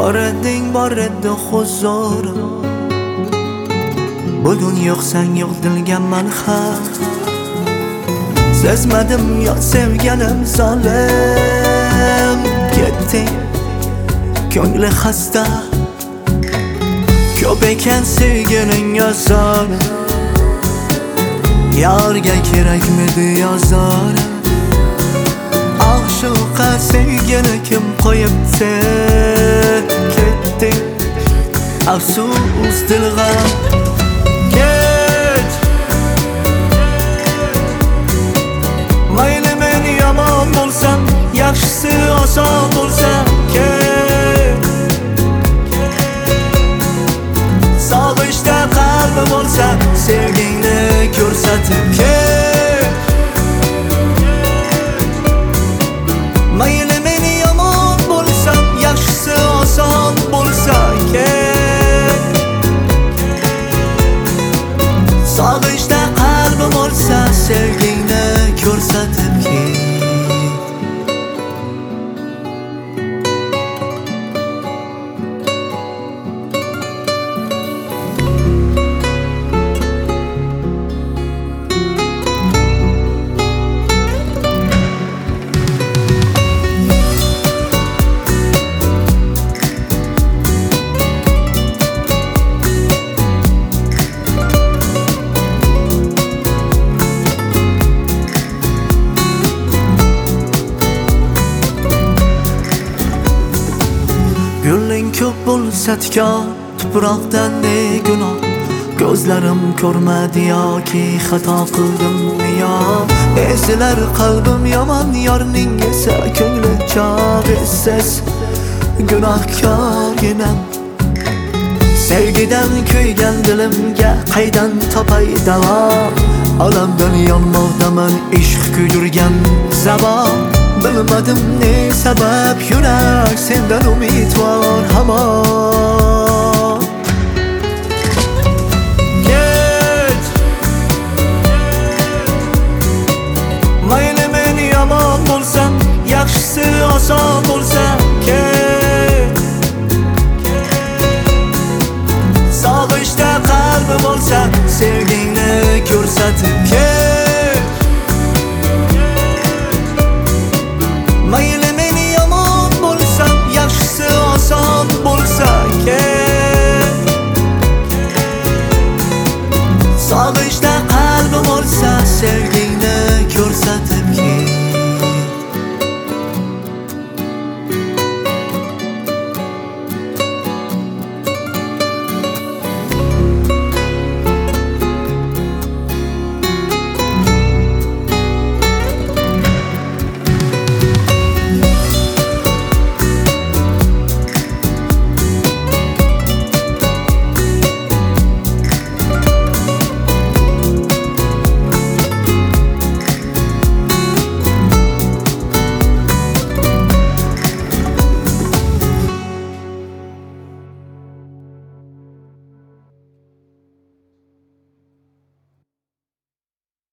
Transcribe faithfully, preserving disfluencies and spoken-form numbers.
bor eding bor edi huzurim. Bugun yo'qsang yo'q dilga malham. Sezmadim yo sevganim zolim. Ketding ko'ngli xasta, ko'p ekan sevgining azobi. Yarga kerakmidi yozarim. Aşıqa sevgini kim qo'yibdi? Ketding afsus dilg'am. Ket mayli men yomon bo'lsam, yaxshisi oson bo'lsa. Ket sog'ishda qalbi bo'lsa, sevgingni ko'rsatib ket. Mayli men yomon bo'lsam, yaxshisi oson bo'lsa. Ket sog'ishda qalbi bo'lsa, sevgingni ko'rsatib ket. Gulling ko'p bo'lsa tikon, tuproqdan ne gunoh. Ko'zlarim ko'rmadi yoki xato qildimmi yo? Ezilar qalbim yomon, yorning esa ko'ngli chog'isiz. Gunohkorginam, sevgidan kuygan dilimga qaydan topay davo? Olamdan yonmoqdaman ishq kuydirgan zabon. Bilmadim ne sabab yurak sendan umidvor hamon. Ket mayli men yomon bo'lsam, yaxshisi oson bo'lsa. Ket sog'ishda qalbi bo'lsa, sevgingni ko'rsatib ket. Mayli men yomon bo'lsam, yaxshisi oson bo'lsa. Ket sog'ishda qalbi bo'lsa, sevgi